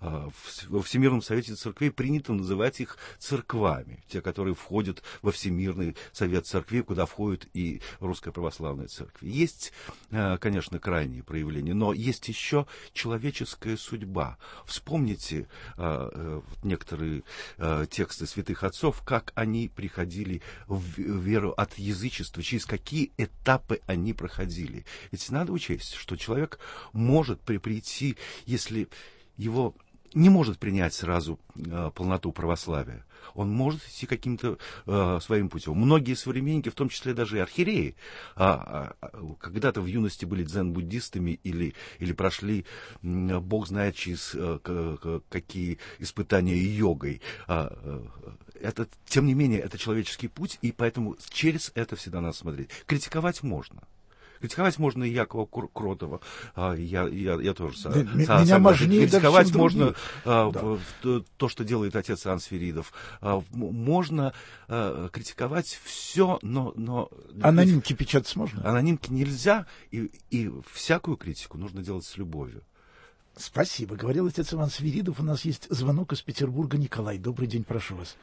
Во Всемирном Совете Церквей принято называть их церквами, те, которые входят во Всемирный Совет Церквей, куда входит и Русская Православная Церковь. Есть, конечно, крайние проявления, но есть еще человеческая судьба. Вспомните некоторые тексты святых отцов, как они приходили в веру от язычества, через какие этапы они проходили. Ведь надо учесть, что человек может прийти, если его не может принять сразу э, полноту православия. Он может идти каким-то э, своим путем. Многие современники, в том числе даже и архиереи, а, а, когда-то в юности были дзен-буддистами или, или прошли, э, бог знает, через э, к, какие испытания йогой. А, э, это, тем не менее, это человеческий путь, и поэтому через это всегда надо смотреть. Критиковать можно. Критиковать можно и Якова Кротова, я, я, я тоже со, Меня со, важнее критиковать можно а, да. в, в, то, что делает отец Иоанн Сверидов. А, можно а, критиковать все, но... но анонимки печатать можно? Анонимки нельзя, и, и всякую критику нужно делать с любовью. Спасибо. Говорил отец Иоанн Свиридов. У нас есть звонок из Петербурга. Николай, добрый день, прошу вас.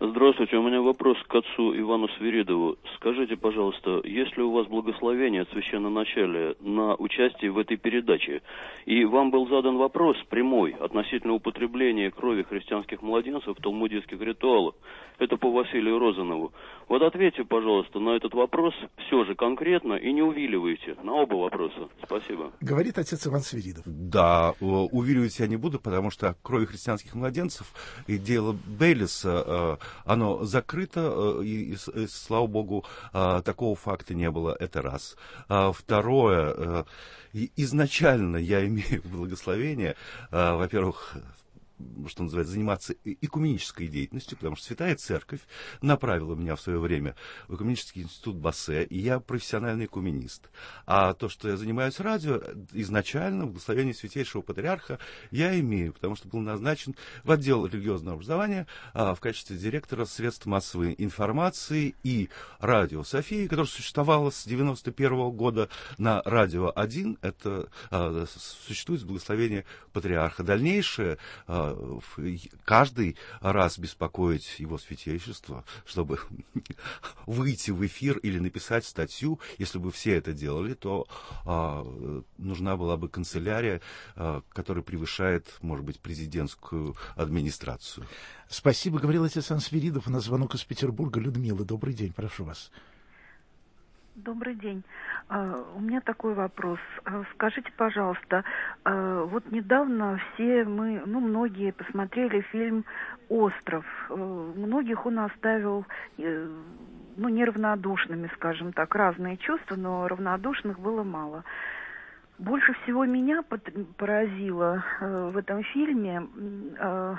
Здравствуйте, у меня вопрос к отцу Ивану Свиридову. Скажите, пожалуйста, есть ли у вас благословение от священноначалия на участие в этой передаче? И вам был задан вопрос прямой относительно употребления крови христианских младенцев в талмудистских ритуалах. Это по Василию Розанову. Вот ответьте, пожалуйста, на этот вопрос все же конкретно и не увиливайте на оба вопроса. Спасибо. Говорит отец Иван Свиридов. Да, увиливать я не буду, потому что крови христианских младенцев и дело Бейлиса, оно закрыто, и, и, и слава богу, такого факта не было, это раз. Второе, изначально я имею благословение, во-первых, что называется, заниматься экуменической деятельностью, потому что Святая Церковь направила меня в свое время в экуменический институт Бассе, и я профессиональный экуменист. А то, что я занимаюсь радио, изначально, благословение Святейшего Патриарха я имею, потому что был назначен в отдел религиозного образования а, в качестве директора средств массовой информации и радио Софии, которое существовало с девяносто первого года на радио один. Это а, существует благословение Патриарха. Дальнейшее а, каждый раз беспокоить его святейшество, чтобы выйти в эфир или написать статью. Если бы все это делали, то а, нужна была бы канцелярия, а, которая превышает, может быть, президентскую администрацию. Спасибо, говорил отец Иван Свиридов. У нас звонок из Петербурга. Людмила, добрый день, прошу вас. Добрый день. Uh, у меня такой вопрос. Uh, скажите, пожалуйста, uh, вот недавно все мы, ну, многие посмотрели фильм «Остров». Uh, многих он оставил, uh, ну, неравнодушными, скажем так, разные чувства, но равнодушных было мало. Больше всего меня поразило uh, в этом фильме uh,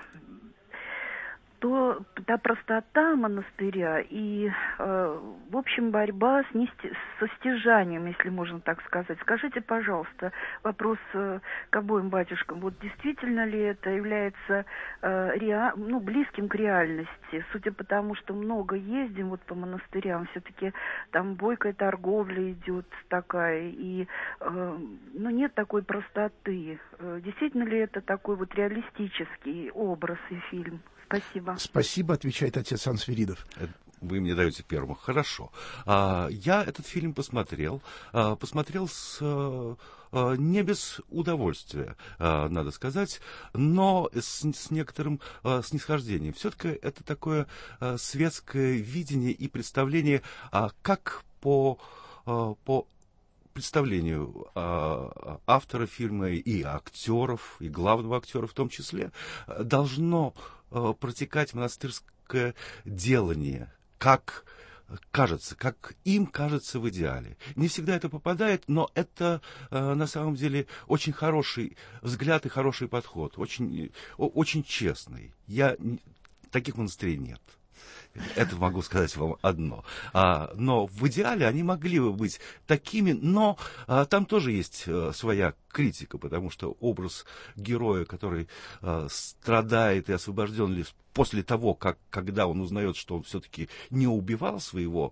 то та простота монастыря и, э, в общем, борьба с, нести, со стяжанием, если можно так сказать. Скажите, пожалуйста, вопрос э, к обоим батюшкам. Вот действительно ли это является э, реа, ну, близким к реальности? Судя по тому, что много ездим вот по монастырям, все-таки там бойкая торговля идет такая, и э, ну, нет такой простоты. Э, действительно ли это такой вот реалистический образ и фильм? Спасибо. Спасибо, отвечает отец Иван Свиридов. Вы мне даете первым. Хорошо. А, я этот фильм посмотрел. А, посмотрел с... А, не без удовольствия, а, надо сказать, но с, с некоторым а, снисхождением. Все-таки это такое а, светское видение и представление, а, как по... А, по представлению э, автора фильма и актеров, и главного актера в том числе, должно э, протекать монастырское делание, как кажется, как им кажется в идеале. Не всегда это попадает, но это э, на самом деле очень хороший взгляд и хороший подход, очень, очень честный. Я, таких монастырей нет. Это могу сказать вам одно. А, но в идеале они могли бы быть такими, но а, там тоже есть а, своя критика, потому что образ героя, который а, страдает и освобожден лишь после того, как, когда он узнает, что он все-таки не убивал своего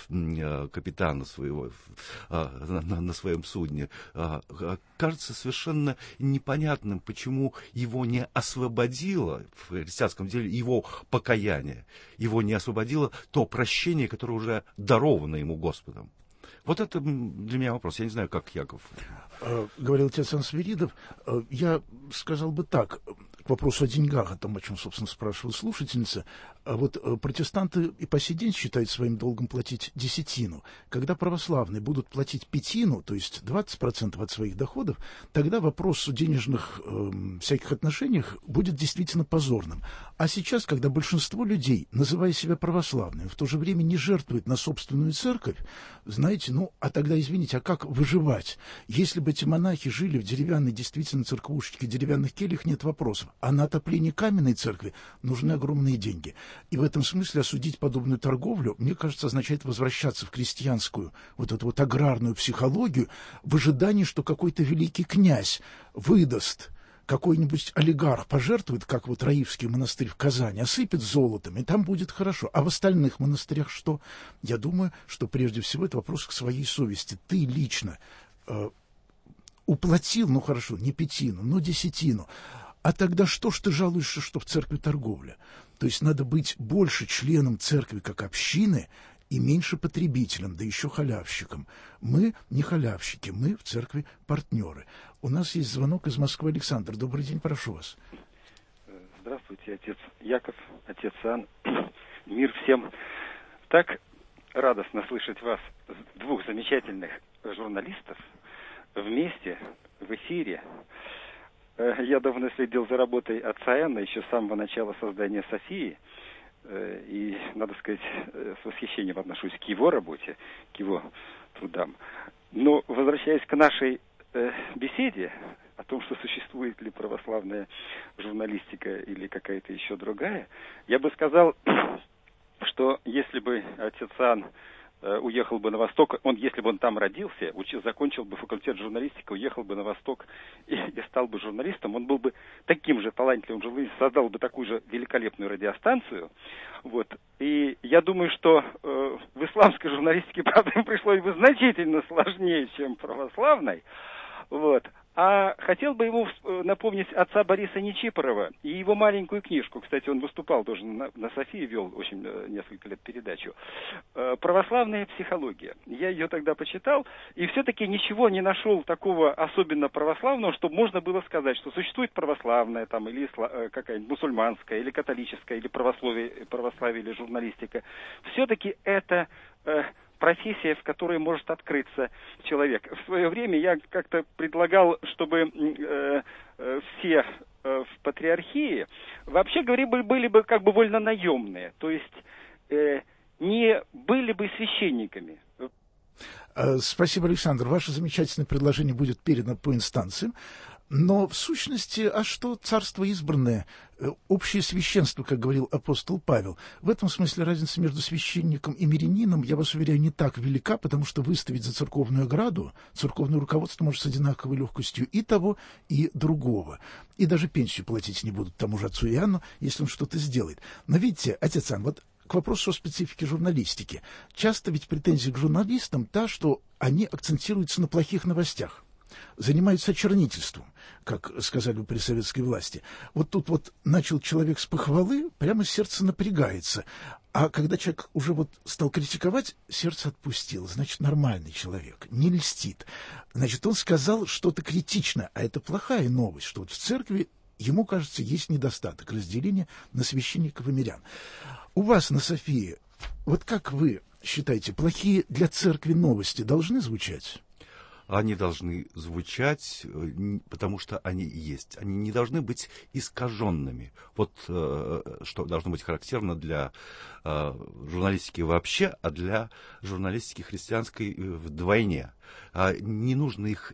а, капитана, своего, а, на, на своем судне, а, кажется совершенно непонятным, почему его не освободило в христианском деле его покаяние, его не освободило то прощение, которое уже даровано ему Господом. Вот это для меня вопрос. Я не знаю, как Яков. Говорил отец Иван Свиридов. Я сказал бы так, к вопросу о деньгах, о том, о чем, собственно, спрашивала слушательница. А вот протестанты и по сей день считают своим долгом платить десятину. Когда православные будут платить пятину, то есть двадцать процентов от своих доходов, тогда вопрос о денежных э, всяких отношениях будет действительно позорным. А сейчас, когда большинство людей, называя себя православными, в то же время не жертвует на собственную церковь, знаете, ну, а тогда, извините, а как выживать? Если бы эти монахи жили в деревянной, действительно, церквушечке, деревянных кельях, нет вопросов. А на отопление каменной церкви нужны огромные деньги. И в этом смысле осудить подобную торговлю, мне кажется, означает возвращаться в крестьянскую, вот эту вот аграрную психологию, в ожидании, что какой-то великий князь выдаст, какой-нибудь олигарх пожертвует, как вот Раивский монастырь в Казани, осыпет золотом, и там будет хорошо. А в остальных монастырях что? Я думаю, что прежде всего это вопрос к своей совести. Ты лично э, уплатил, ну хорошо, не пятину, но десятину. а тогда что ж ты жалуешься, что в церкви торговля? То есть надо быть больше членом церкви как общины и меньше потребителем, да еще халявщиком. Мы не халявщики, мы в церкви партнеры. У нас есть звонок из Москвы. Александр, добрый день, прошу вас. Здравствуйте, отец Яков, отец Иоанн. Мир всем. Так радостно слышать вас, двух замечательных журналистов, вместе, в эфире. Я давно следил за работой отца Иоанна еще с самого начала создания Софии. И, надо сказать, с восхищением отношусь к его работе, к его трудам. Но, возвращаясь к нашей э, беседе о том, что существует ли православная журналистика или какая-то еще другая, я бы сказал, что если бы отец Иоанн э, уехал бы на Восток, он, если бы он там родился, учил, закончил бы факультет журналистики, уехал бы на Восток и, и стал бы журналистом, он был бы таким же талантливым журналистом, создал бы такую же великолепную радиостанцию. Вот. И я думаю, что э, в исламской журналистике, правда, им пришлось бы значительно сложнее, чем в православной. Вот. А хотел бы ему напомнить отца Бориса Нечипорова и его маленькую книжку. Кстати, он выступал тоже на, на Софии, вел очень несколько лет передачу. «Православная психология». Я ее тогда почитал, и все-таки ничего не нашел такого особенно православного, чтобы можно было сказать, что существует православная, там, или какая-нибудь мусульманская, или католическая, или православие, православие или журналистика. Все-таки это... профессия, в которой может открыться человек. В свое время я как-то предлагал, чтобы э, э, все э, в патриархии, вообще говоря, были, были бы как бы вольнонаемные, то есть э, не были бы священниками. Спасибо, Александр. Ваше замечательное предложение будет передано по инстанциям. Но в сущности, а что царство избранное, общее священство, как говорил апостол Павел? В этом смысле разница между священником и мирянином, я вас уверяю, не так велика, потому что выставить за церковную ограду церковное руководство может с одинаковой легкостью и того, и другого. И даже пенсию платить не будут тому же отцу Иоанну, если он что-то сделает. Но видите, отец Иоанн, вот к вопросу о специфике журналистики. Часто ведь претензия к журналистам та, что они акцентируются на плохих новостях, занимаются очернительством, как сказали бы при советской власти. Вот тут вот начал человек с похвалы, прямо сердце напрягается. А когда человек уже вот стал критиковать, сердце отпустило. Значит, нормальный человек, не льстит. Значит, он сказал что-то критичное, а это плохая новость, что вот в церкви, ему кажется, есть недостаток разделения на священников и мирян. У вас на Софии, вот как вы считаете, плохие для церкви новости должны звучать? Они должны звучать, потому что они есть. Они не должны быть искаженными. Вот э, что должно быть характерно для э, журналистики вообще, а для журналистики христианской вдвойне. А не нужно их...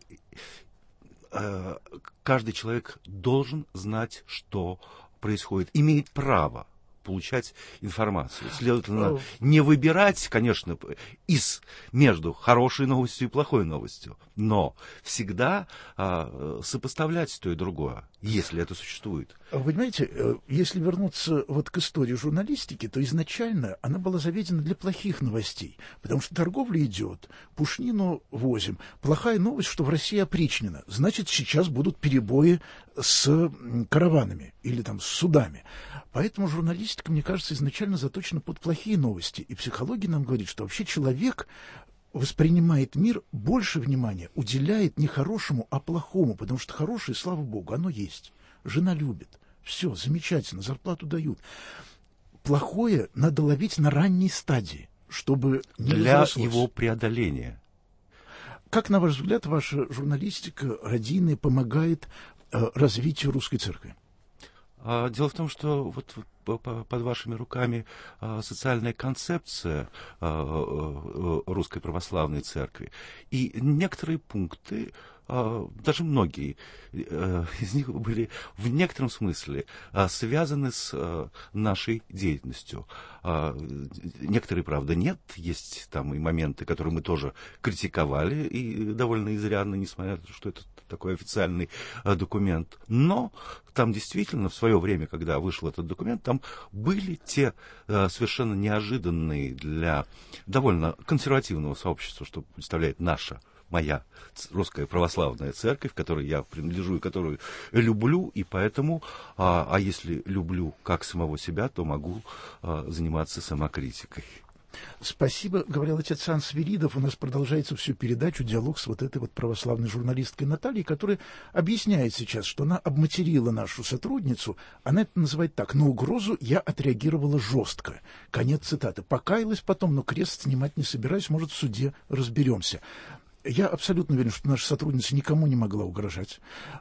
Э, каждый человек должен знать, что происходит, имеет право получать информацию. Следовательно, не выбирать, конечно, из, между хорошей новостью и плохой новостью, но всегда а, сопоставлять то и другое, если это существует. Вы понимаете, если вернуться вот к истории журналистики, то изначально она была заведена для плохих новостей, потому что торговля идет, пушнину возим. Плохая новость, что в России опричнина, значит, сейчас будут перебои с караванами или там с судами. Поэтому журналистика, мне кажется, изначально заточена под плохие новости. И психология нам говорит, что вообще человек воспринимает мир, больше внимания уделяет не хорошему, а плохому, потому что хорошее, слава богу, оно есть. Жена любит. Все, замечательно, зарплату дают. Плохое надо ловить на ранней стадии, чтобы не для разрослось. Его преодоления. Как, на ваш взгляд, ваша журналистика радийная помогает э, развитию русской церкви? Дело в том, что вот под вашими руками социальная концепция Русской Православной Церкви. И некоторые пункты, даже многие из них были в некотором смысле связаны с нашей деятельностью. Некоторые, правда, нет. Есть там и моменты, которые мы тоже критиковали, и довольно изрядно, несмотря на то, что это такой официальный документ. Но там действительно в свое время, когда вышел этот документ, там были те совершенно неожиданные для довольно консервативного сообщества, что представляет наша моя русская православная церковь, которой я принадлежу и которую люблю, и поэтому, а, а если люблю как самого себя, то могу а, заниматься самокритикой. Спасибо, говорил отец Иоанн Свиридов. У нас продолжается всю передачу диалог с вот этой вот православной журналисткой Натальей, которая объясняет сейчас, что она обматерила нашу сотрудницу. Она это называет так: на угрозу я отреагировала жестко. Конец цитаты. Покаялась потом, но крест снимать не собираюсь, может, в суде разберемся. Я абсолютно уверен, что наша сотрудница никому не могла угрожать.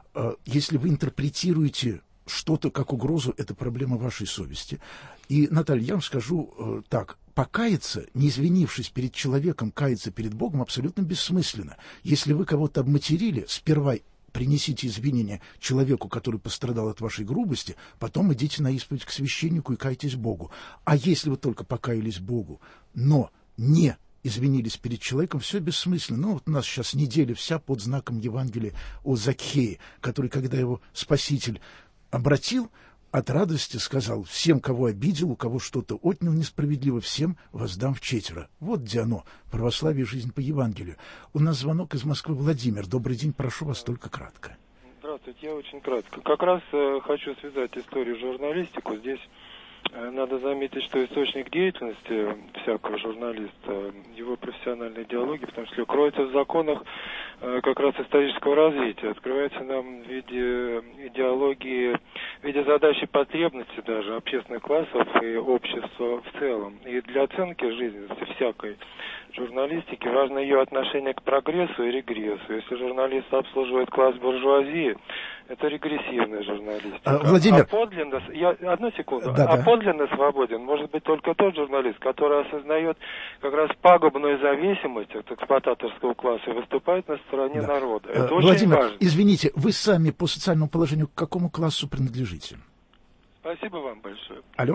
Если вы интерпретируете что-то как угрозу, это проблема вашей совести. И, Наталья, я вам скажу э, так, покаяться, не извинившись перед человеком, каяться перед Богом абсолютно бессмысленно. Если вы кого-то обматерили, сперва принесите извинения человеку, который пострадал от вашей грубости, потом идите на исповедь к священнику и кайтесь Богу. А если вы только покаялись Богу, но не извинились перед человеком, все бессмысленно. Ну, вот у нас сейчас неделя вся под знаком Евангелия о Закхее, который, когда его Спаситель обратил, от радости сказал: всем, кого обидел, у кого что-то отнял несправедливо, всем воздам вчетверо. Вот где оно, православие и жизнь по Евангелию. У нас звонок из Москвы. Владимир, добрый день, прошу вас только кратко. Здравствуйте, я очень кратко. Как раз э, хочу связать историю и журналистику. Здесь э, надо заметить, что источник деятельности всякого журналиста, его профессиональной идеологии, в том числе, кроется в законах э, как раз исторического развития. Открывается нам в виде идеологии, в виде задачи потребности даже общественных классов и общества в целом. И для оценки жизненности всякой журналистики важно ее отношение к прогрессу и регрессу. Если журналист обслуживает класс буржуазии, это регрессивная журналистика. А, Владимир... а подлинно, я, одну секунду, да, а да. подлинно свободен может быть только тот журналист, который осознает как раз пагубную зависимость от эксплуататорского класса и выступает на стороне да. народа. Это а, очень Владимир, важно. извините, вы сами по социальному положению к какому классу принадлежите? Спасибо вам большое. Алло.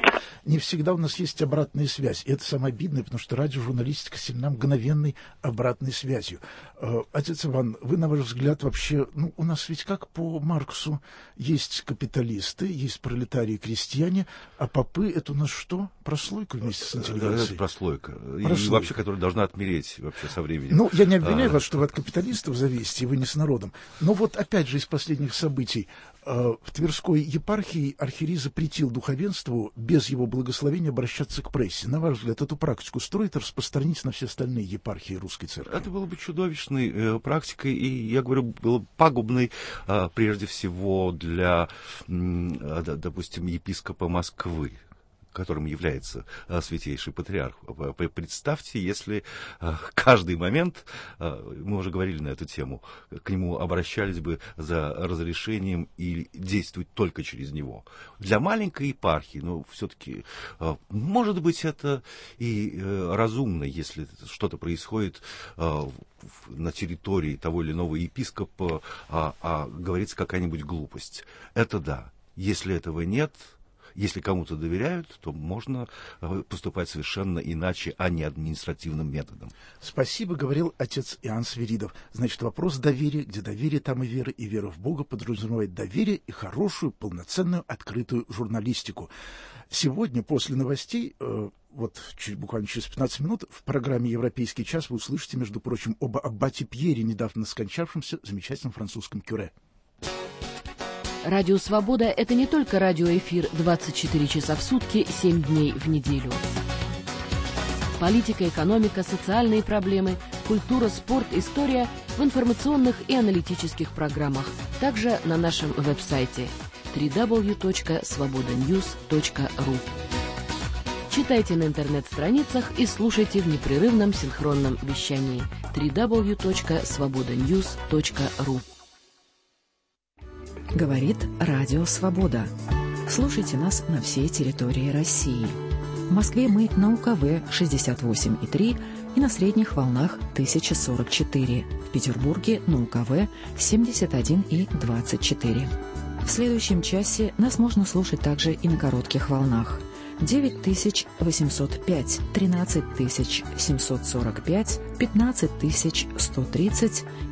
Не всегда у нас есть обратная связь. И это самое обидное, потому что радиожурналистика сильна мгновенной обратной связью. Э, отец Иван, вы, на ваш взгляд, вообще... Ну, у нас ведь как по Марксу есть капиталисты, есть пролетарии и крестьяне, а попы — это у нас что? Прослойка вместе с интеллигенцией? Это прослойка. прослойка. И вообще, которая должна отмереть вообще со временем. Ну, я не обвиняю а... вас, что вы от капиталистов зависите, и вы не с народом. Но вот опять же из последних событий. Э, в Тверской епархии архиерей запретил духовенству без его благословения обращаться к прессе. На ваш взгляд, эту практику стоит распространить на все остальные епархии русской церкви? Это было бы чудовищной э, практикой, и, я говорю, было бы пагубной э, прежде всего для, э, допустим, епископа Москвы, которым является а, святейший патриарх. Представьте, если а, каждый момент, а, мы уже говорили на эту тему, к нему обращались бы за разрешением и действовать только через него. Для маленькой епархии, ну, все-таки, а, может быть, это и а, разумно, если что-то происходит а, на территории того или иного епископа, а, а говорится какая-нибудь глупость. Это да. Если этого нет... Если кому-то доверяют, то можно поступать совершенно иначе, а не административным методом. Спасибо, говорил отец Иоанн Свиридов. Значит, вопрос доверия, где доверие, там и вера, и вера в Бога подразумевает доверие и хорошую, полноценную, открытую журналистику. Сегодня, после новостей, э, вот чуть, буквально через пятнадцать минут, в программе «Европейский час» вы услышите, между прочим, об аббате Пьере, недавно скончавшемся замечательном французском кюре. Радио «Свобода» — это не только радиоэфир двадцать четыре часа в сутки, семь дней в неделю. Политика, экономика, социальные проблемы, культура, спорт, история в информационных и аналитических программах. Также на нашем веб-сайте дабл ю дабл ю дабл ю точка свобода ньюс точка ру. Читайте на интернет-страницах и слушайте в непрерывном синхронном вещании дабл ю дабл ю дабл ю точка свобода ньюс точка ру. Говорит Радио Свобода. Слушайте нас на всей территории России. В Москве мы на У Ка В шестьдесят восемь и три и на средних волнах тысяча сорок четыре. В Петербурге на У Ка В семьдесят один и двадцать четыре. В следующем часе нас можно слушать также и на коротких волнах. девять тысяч восемьсот пять, тринадцать тысяч семьсот сорок пять, пятнадцать тысяч сто тридцать